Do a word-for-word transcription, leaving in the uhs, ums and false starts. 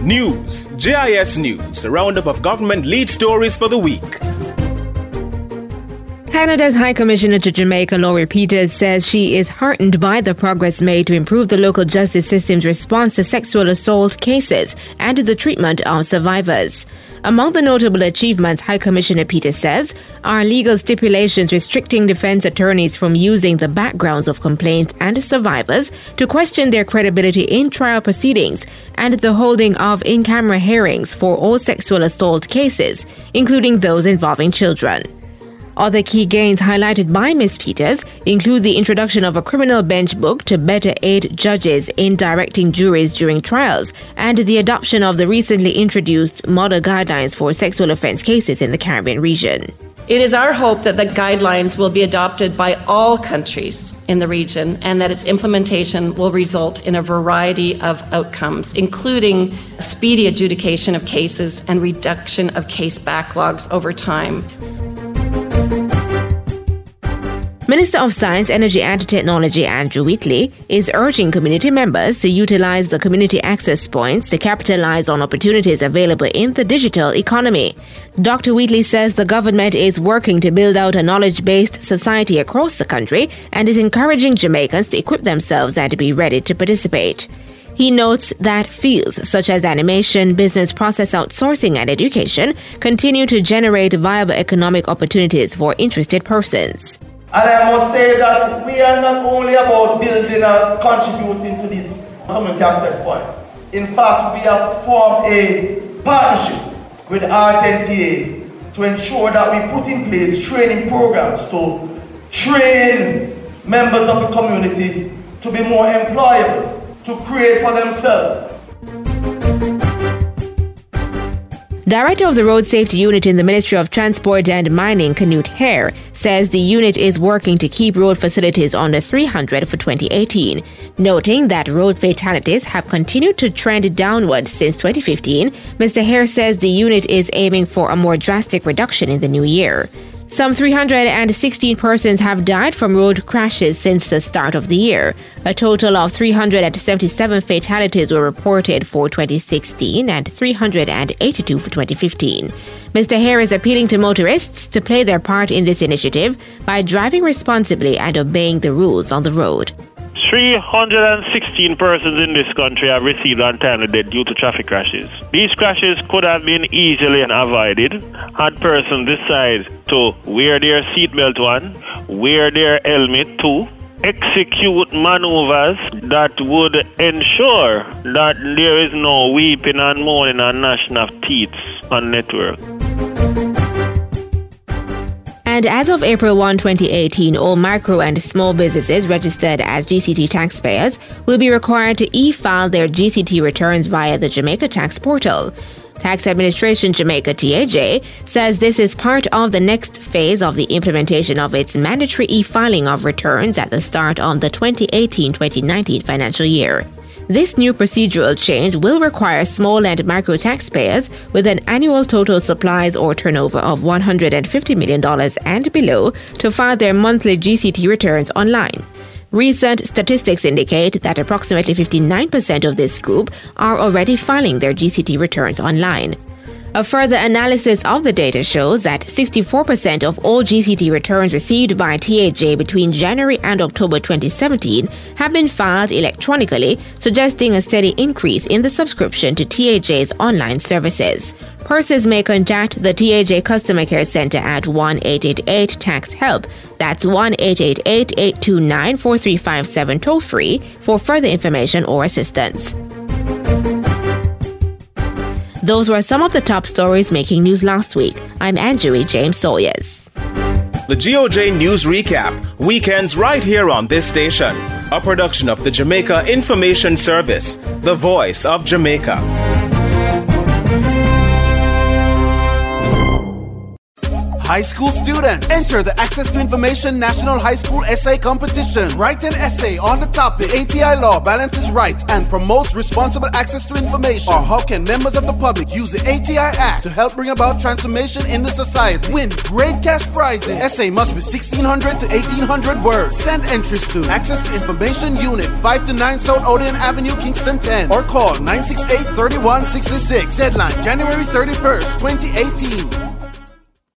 News, J I S News, a roundup of government lead stories for the week. Canada's High Commissioner to Jamaica, Laurie Peters, says she is heartened by the progress made to improve the local justice system's response to sexual assault cases and the treatment of survivors. Among the notable achievements, High Commissioner Peters says, are legal stipulations restricting defense attorneys from using the backgrounds of complaints and survivors to question their credibility in trial proceedings, and the holding of in-camera hearings for all sexual assault cases, including those involving children. Other key gains highlighted by Miz Peters include the introduction of a criminal bench book to better aid judges in directing juries during trials, and the adoption of the recently introduced model guidelines for sexual offense cases in the Caribbean region. It is our hope that the guidelines will be adopted by all countries in the region and that its implementation will result in a variety of outcomes, including speedy adjudication of cases and reduction of case backlogs over time. Minister of Science, Energy and Technology Andrew Wheatley is urging community members to utilize the community access points to capitalize on opportunities available in the digital economy. Doctor Wheatley says the government is working to build out a knowledge-based society across the country and is encouraging Jamaicans to equip themselves and to be ready to participate. He notes that fields such as animation, business process outsourcing, and education continue to generate viable economic opportunities for interested persons. And I must say that we are not only about building and contributing to these community access points. In fact, we have formed a partnership with R T N T A to ensure that we put in place training programs to train members of the community to be more employable, to create for themselves. Director of the Road Safety Unit in the Ministry of Transport and Mining, Canute Hare, says the unit is working to keep road facilities under three hundred for twenty eighteen, noting that road fatalities have continued to trend downward since twenty fifteen. Mister Hare says the unit is aiming for a more drastic reduction in the new year. Some three hundred sixteen persons have died from road crashes since the start of the year. A total of three hundred seventy-seven fatalities were reported for twenty sixteen and three hundred eighty-two for twenty fifteen. Mister Hare is appealing to motorists to play their part in this initiative by driving responsibly and obeying the rules on the road. three hundred sixteen persons in this country have received untimely death due to traffic crashes. These crashes could have been easily avoided had persons decide to wear their seatbelt on, wear their helmet too, execute maneuvers that would ensure that there is no weeping and moaning and gnashing of teeth on network. And as of April first, twenty eighteen, all micro and small businesses registered as G C T taxpayers will be required to e-file their G C T returns via the Jamaica Tax Portal. Tax Administration Jamaica T A J says this is part of the next phase of the implementation of its mandatory e-filing of returns at the start of the twenty eighteen twenty nineteen financial year. This new procedural change will require small and micro taxpayers with an annual total supplies or turnover of one hundred fifty million dollars and below to file their monthly G C T returns online. Recent statistics indicate that approximately fifty-nine percent of this group are already filing their G C T returns online. A further analysis of the data shows that sixty-four percent of all G C T returns received by T A J between January and October twenty seventeen have been filed electronically, suggesting a steady increase in the subscription to T A J's online services. Persons may contact the T A J Customer Care Center at one eight eight eight tax help. That's one eight eight eight, eight two nine, four three five seven toll free for further information or assistance. Those were some of the top stories making news last week. I'm Anjui James Sawyers. The G O J News Recap, weekends right here on this station. A production of the Jamaica Information Service, the voice of Jamaica. High school students, enter the Access to Information National High School Essay Competition. Write an essay on the topic A T I law balances rights and promotes responsible access to information. Or how can members of the public use the A T I Act to help bring about transformation in the society? Win great cash prizes. Essay must be sixteen hundred to eighteen hundred words. Send entries to Access to Information Unit, five to nine South Odeon Avenue, Kingston ten, or call nine six eight, three one six six. Deadline January thirty-first, twenty eighteen.